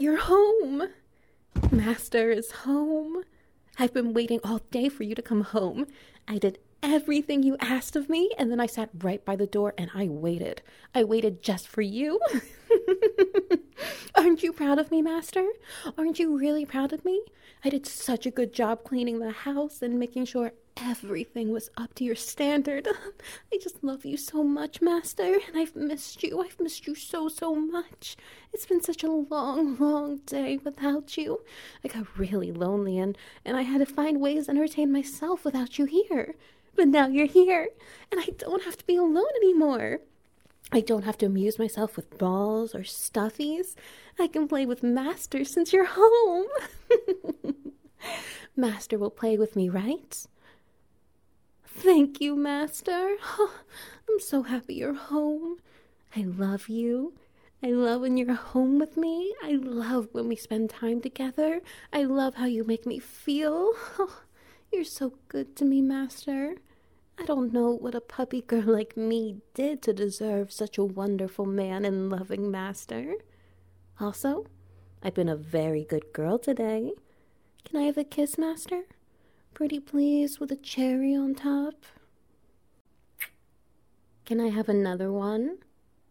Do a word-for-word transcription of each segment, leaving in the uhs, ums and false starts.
you're home. Master is home. I've been waiting all day for you to come home. I did everything you asked of me, and then I sat right by the door and I waited. I waited just for you. Aren't you proud of me, Master? Aren't you really proud of me? I did such a good job cleaning the house and making sure everything was up to your standard. I just love you so much, Master, and I've missed you. I've missed you so, so much. It's been such a long, long day without you. I got really lonely, and, and I had to find ways to entertain myself without you here. But now you're here, and I don't have to be alone anymore. I don't have to amuse myself with balls or stuffies. I can play with Master since you're home. Master will play with me, right? Thank you, Master. Oh, I'm so happy you're home. I love you. I love when you're home with me. I love when we spend time together. I love how you make me feel. Oh, you're so good to me, Master. I don't know what a puppy girl like me did to deserve such a wonderful man and loving Master. Also, I've been a very good girl today. Can I have a kiss, Master? Pretty please, with a cherry on top. Can I have another one?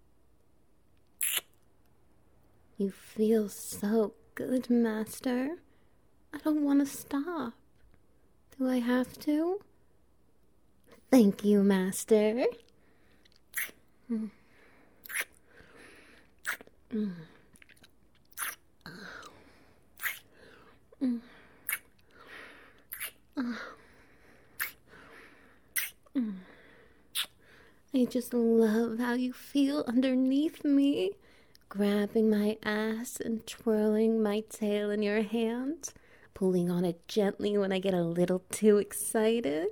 You feel so good, Master. I don't want to stop. Do I have to? Thank you, Master. Mm. Mm. Mm. Mm. I just love how you feel underneath me, grabbing my ass and twirling my tail in your hand, pulling on it gently when I get a little too excited.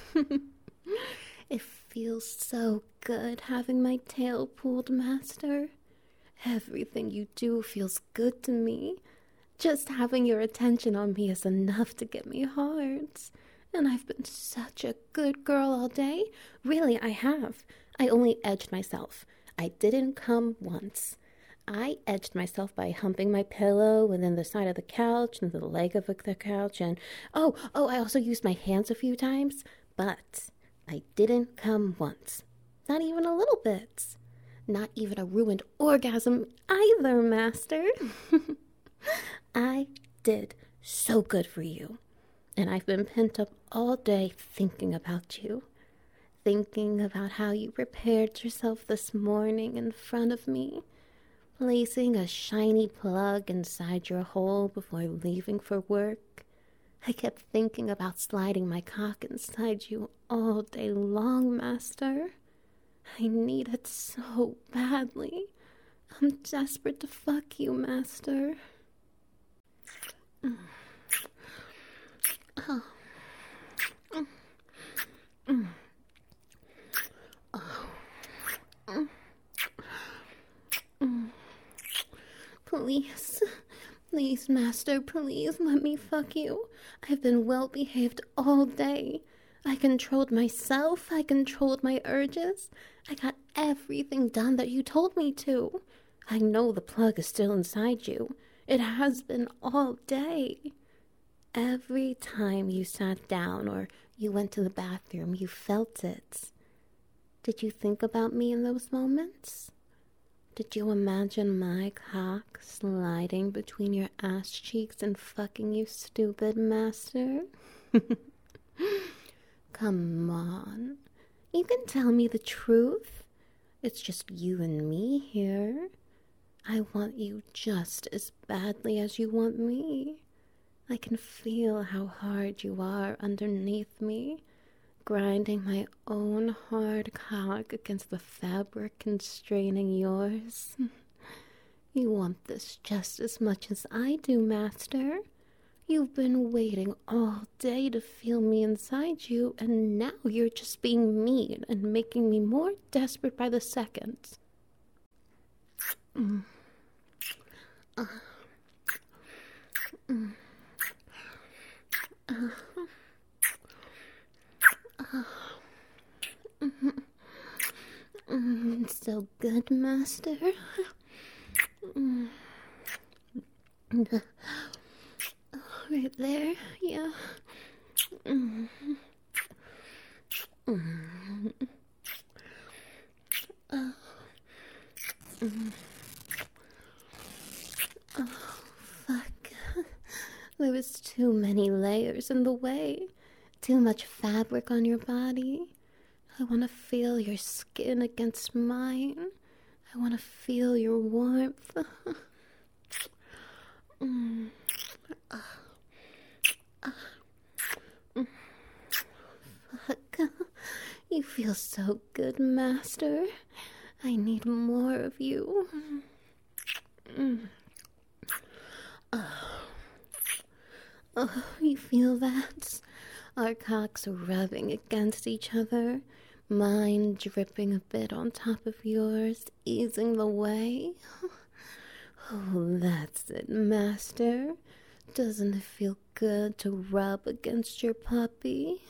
It feels so good having my tail pulled, Master. Everything you do feels good to me. Just having your attention on me is enough to get me hard. And I've been such a good girl all day. Really, I have. I only edged myself. I didn't come once. I edged myself by humping my pillow and then the side of the couch and the leg of the couch. And oh, oh, I also used my hands a few times. But I didn't come once. Not even a little bit. Not even a ruined orgasm either, Master. I did so good for you. And I've been pent up all day thinking about you. Thinking about how you prepared yourself this morning in front of me. Placing a shiny plug inside your hole before leaving for work. I kept thinking about sliding my cock inside you all day long, Master. I need it so badly. I'm desperate to fuck you, Master. Mm. Oh. Mm. Mm. Oh. Mm. Mm. Please, please, Master, please let me fuck you. I've been well behaved all day. I controlled myself. I controlled my urges. I got everything done that you told me to. I know the plug is still inside you. It has been all day. Every time you sat down or you went to the bathroom, you felt it. Did you think about me in those moments? Did you imagine my cock sliding between your ass cheeks and fucking you, stupid Master? Come on. You can tell me the truth. It's just you and me here. I want you just as badly as you want me. I can feel how hard you are underneath me, grinding my own hard cock against the fabric constraining yours. You want this just as much as I do, Master. You've been waiting all day to feel me inside you, and now you're just being mean and making me more desperate by the second. Mm. Uh. Mm. Uh. Uh. Mm-hmm. Mm, so good, Master. Mm. Right there, yeah. Mm. Mm. Oh. Mm. Oh, fuck. There was too many layers in the way. Too much fabric on your body. I want to feel your skin against mine. I want to feel your warmth. mm. uh. Uh. Mm. Fuck. You feel so good, Master. I need more of you. Mm. Oh. Oh, you feel that? Our cocks rubbing against each other, mine dripping a bit on top of yours, easing the way. Oh, that's it, Master. Doesn't it feel good to rub against your puppy?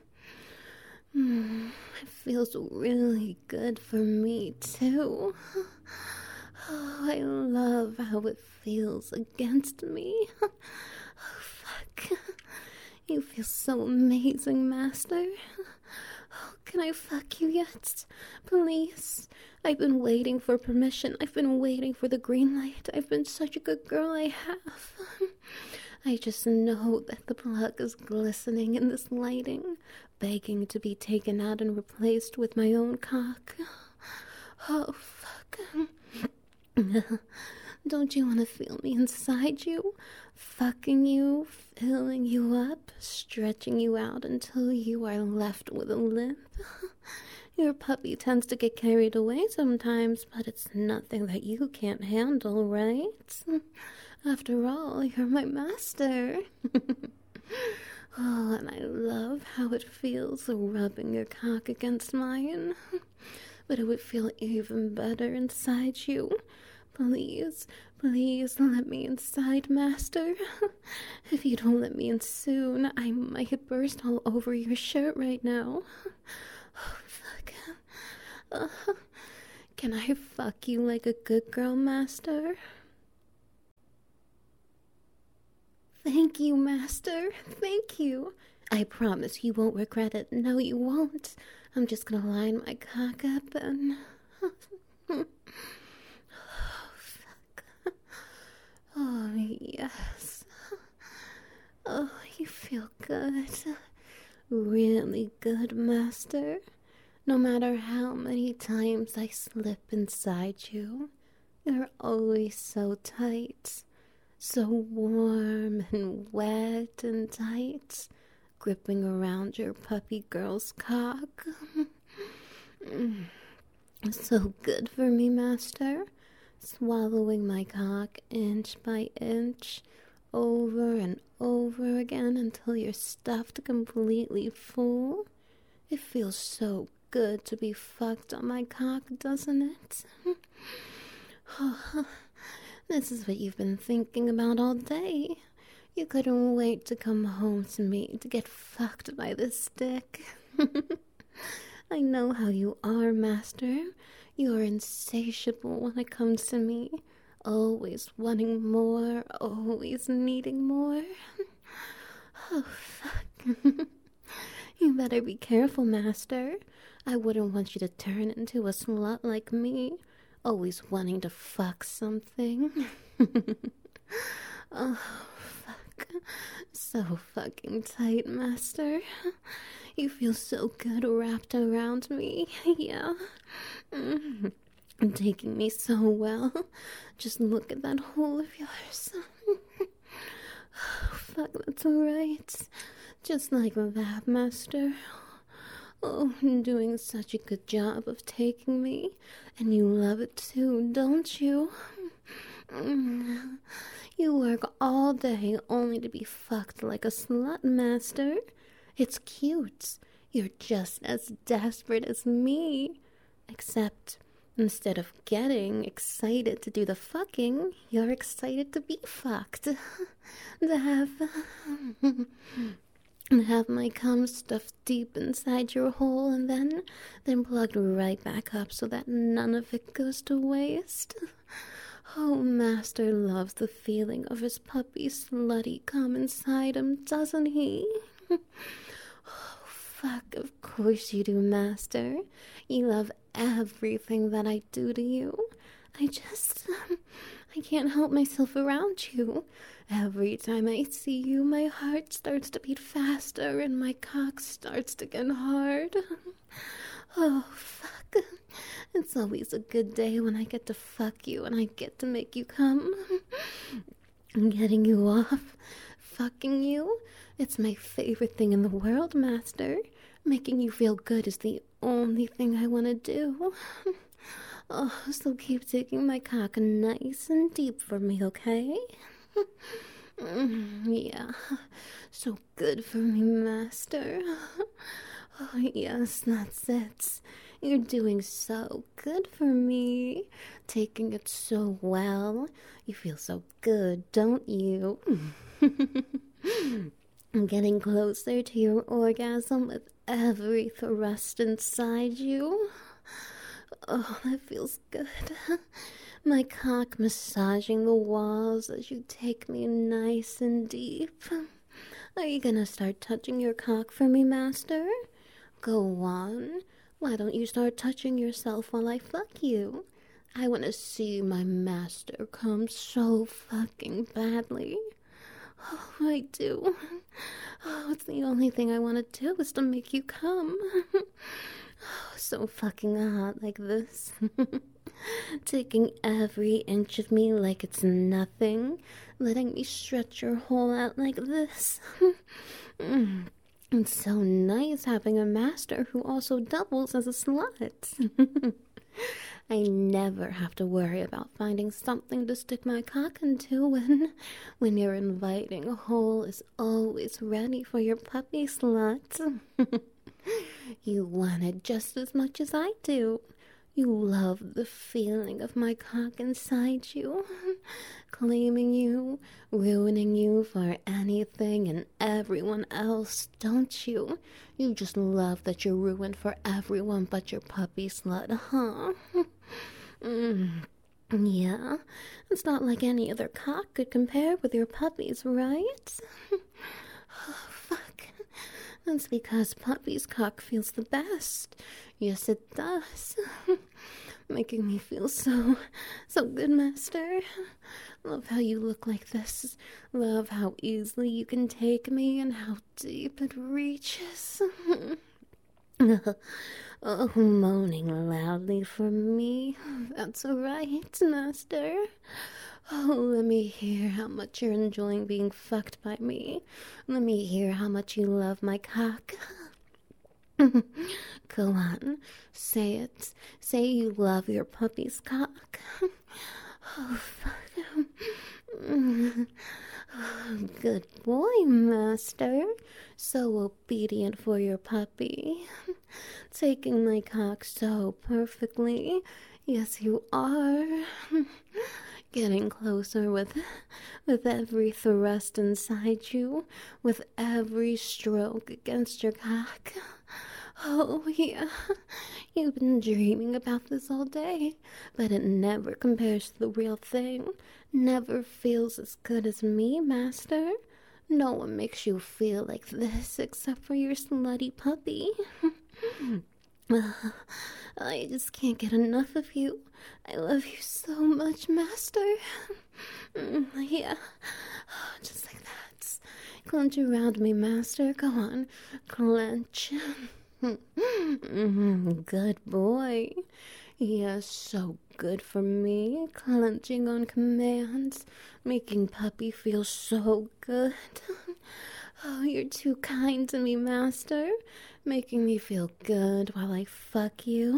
Mm, it feels really good for me, too. Oh, I love how it feels against me. Oh, fuck. You feel so amazing, Master. Oh, can I fuck you yet? Please. I've been waiting for permission. I've been waiting for the green light. I've been such a good girl, I have. I just know that the plug is glistening in this lighting, begging to be taken out and replaced with my own cock. Oh, fuck. Don't you want to feel me inside you? Fucking you, filling you up, stretching you out until you are left with a limp. Your puppy tends to get carried away sometimes, but it's nothing that you can't handle, right? After all, you're my master. Oh, and I love how it feels rubbing your cock against mine. But it would feel even better inside you. Please, please let me inside, Master. If you don't let me in soon, I might burst all over your shirt right now. Oh, fuck. Uh, can I fuck you like a good girl, Master? Thank you, Master. Thank you. I promise you won't regret it. No, you won't. I'm just gonna line my cock up and... oh, fuck. Oh, yes. Oh, you feel good. Really good, Master. No matter how many times I slip inside you, you're always so tight. So warm and wet and tight, gripping around your puppy girl's cock. So good for me, Master. Swallowing my cock inch by inch, over and over again until you're stuffed completely full. It feels so good to be fucked on my cock, doesn't it? Oh, this is what you've been thinking about all day. You couldn't wait to come home to me to get fucked by this stick. I know how you are, Master. You are insatiable when it comes to me. Always wanting more, always needing more. Oh, fuck. You better be careful, Master. I wouldn't want you to turn into a slut like me. Always wanting to fuck something. Oh, fuck. So fucking tight, Master. You feel so good wrapped around me. Yeah. Mm. Taking me so well. Just look at that hole of yours. Oh, fuck, that's alright. Just like that, Master. Oh, doing such a good job of taking me. And you love it too, don't you? Mm. You work all day only to be fucked like a slut, Master. It's cute. You're just as desperate as me. Except, instead of getting excited to do the fucking, you're excited to be fucked. To have... and have my cum stuffed deep inside your hole and then then plugged right back up so that none of it goes to waste. Oh, Master loves the feeling of his puppy slutty come inside him, doesn't he? Oh, fuck, of course you do, Master. You love everything that I do to you. I just... Um, I can't help myself around you. Every time I see you, my heart starts to beat faster and my cock starts to get hard. Oh, fuck. It's always a good day when I get to fuck you and I get to make you come. Getting you off, fucking you, it's my favorite thing in the world, Master. Making you feel good is the only thing I want to do. Oh, so keep taking my cock nice and deep for me, okay? Yeah, so good for me, Master. Oh, yes, that's it. You're doing so good for me. Taking it so well. You feel so good, don't you? I'm getting closer to your orgasm with every thrust inside you. Oh, that feels good. My cock massaging the walls as you take me nice and deep. Are you gonna start touching your cock for me, Master? Go on. Why don't you start touching yourself while I fuck you? I want to see my master come so fucking badly. Oh, I do. Oh, it's the only thing I want to do is to make you come. Oh, so fucking hot like this. Taking every inch of me like it's nothing. Letting me stretch your hole out like this. Mm. It's so nice having a master who also doubles as a slut. I never have to worry about finding something to stick my cock into when, when your inviting hole is always ready for your puppy slut. You want it just as much as I do. You love the feeling of my cock inside you, claiming you, ruining you for anything and everyone else, don't you? You just love that you're ruined for everyone but your puppy slut, huh? mm. Yeah, it's not like any other cock could compare with your puppy's, right? Oh, fuck. That's because puppy's cock feels the best. Yes, it does. Making me feel so, so good, Master. Love how you look like this. Love how easily you can take me and how deep it reaches. Oh, moaning loudly for me. That's right, Master. Oh, let me hear how much you're enjoying being fucked by me. Let me hear how much you love my cock. Go on, say it. Say you love your puppy's cock. Oh, fuck. Oh, good boy, Master. So obedient for your puppy. Taking my cock so perfectly. Yes, you are. Getting closer with with every thrust inside you, with every stroke against your cock. Oh, yeah, you've been dreaming about this all day, but it never compares to the real thing. Never feels as good as me, Master. No one makes you feel like this except for your slutty puppy. I just can't get enough of you. I love you so much, Master. Yeah, just like that. Clench around me, Master. Go on, clench. Good boy. Yes, so good for me. Clenching on command, making puppy feel so good. Oh, you're too kind to me, Master. Making me feel good while I fuck you.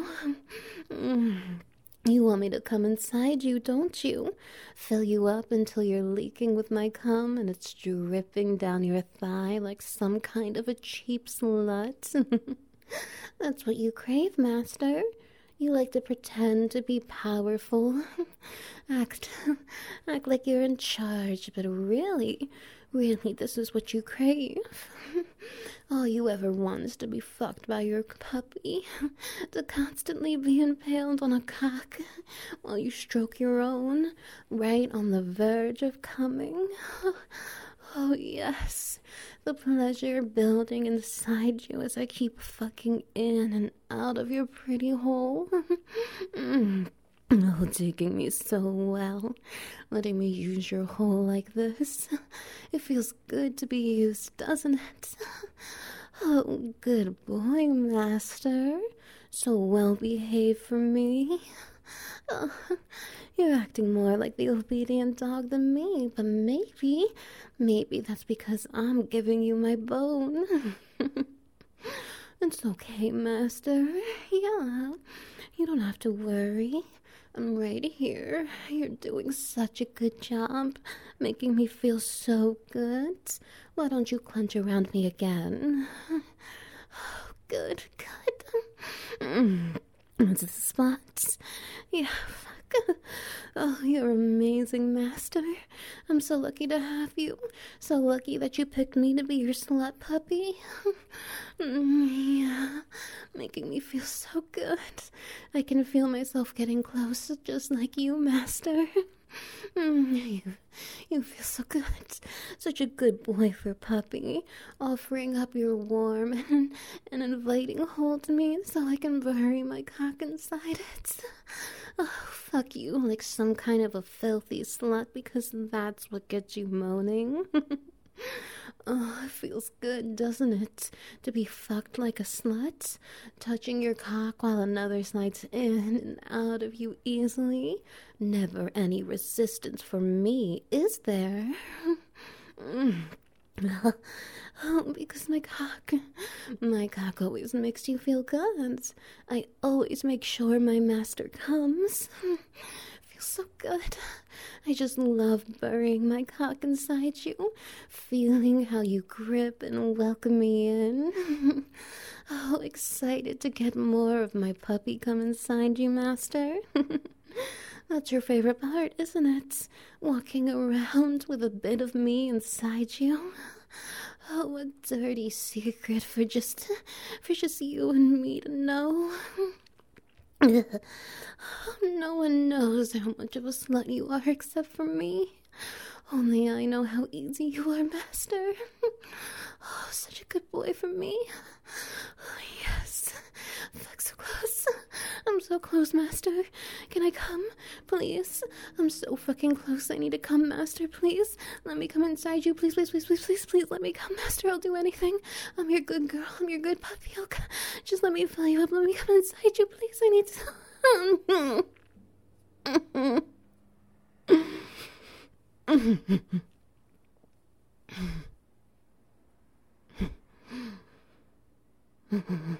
You want me to come inside you, don't you? Fill you up until you're leaking with my cum and it's dripping down your thigh like some kind of a cheap slut. That's what you crave, Master. You like to pretend to be powerful. act act like you're in charge, but really, really this is what you crave. All you ever want is to be fucked by your puppy, to constantly be impaled on a cock while you stroke your own, right on the verge of coming. Oh, yes, the pleasure building inside you as I keep fucking in and out of your pretty hole. mm. Oh, digging me so well, letting me use your hole like this. It feels good to be used, doesn't it? Oh, good boy, master. So well behaved for me. Oh, you're acting more like the obedient dog than me, but maybe, maybe that's because I'm giving you my bone. It's okay, master. Yeah, you don't have to worry. I'm right here. You're doing such a good job, making me feel so good. Why don't you clench around me again? Oh, good, good. Mm. What's the spots? Yeah, fuck. Oh, you're amazing, master. I'm so lucky to have you. So lucky that you picked me to be your slut puppy. Yeah, making me feel so good. I can feel myself getting close, just like you, master. You, you feel so good. Such a good boy for puppy. Offering up your warm and, and inviting hold to me so I can bury my cock inside it. Oh, fuck you like some kind of a filthy slut because that's what gets you moaning. Oh, it feels good, doesn't it? To be fucked like a slut, touching your cock while another slides in and out of you easily. Never any resistance for me, is there? Mm. Oh, because my cock, my cock always makes you feel good. I always make sure my master comes. Feels so good. I just love burying my cock inside you, feeling how you grip and welcome me in. Oh, excited to get more of my puppy come inside you, master. That's your favorite part, isn't it? Walking around with a bit of me inside you. Oh, a dirty secret for just, for just you and me to know. No one knows how much of a slut you are except for me. Only I know how easy you are, master. Oh, such a good boy for me. Oh, yes. Fuck, so close. I'm so close, master. Can I come? Please? I'm so fucking close. I need to come, master. Please? Let me come inside you. Please, please, please, please, please, please. Let me come, master. I'll do anything. I'm your good girl. I'm your good puppy. I'll come. Just let me fill you up. Let me come inside you, please. I need to...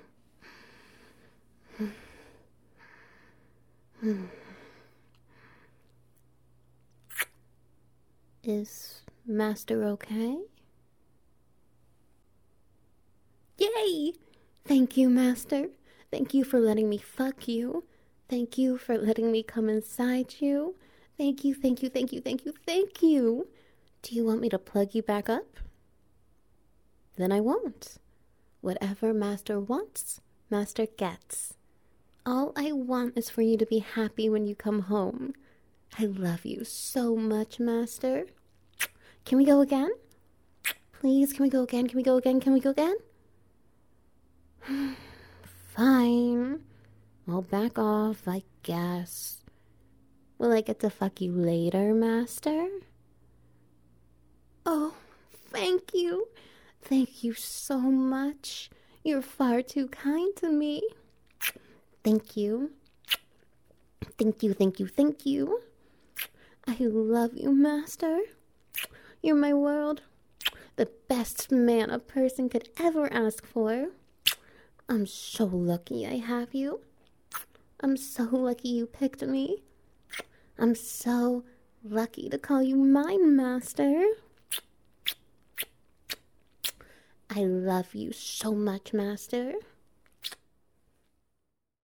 Is master okay? Yay! Thank you, master. Thank you for letting me fuck you. Thank you for letting me come inside you. Thank you, thank you, thank you, thank you, thank you. Do you want me to plug you back up? Then I won't. Whatever master wants, master gets. All I want is for you to be happy when you come home. I love you so much, master. Can we go again? Please, can we go again? Can we go again? Can we go again? Fine. I'll back off, I guess. Will I get to fuck you later, master? Oh, thank you. Thank you so much. You're far too kind to me. Thank you. Thank you, thank you, thank you. I love you, master. You're my world. The best man a person could ever ask for. I'm so lucky I have you. I'm so lucky you picked me. I'm so lucky to call you mine, master. I love you so much, master.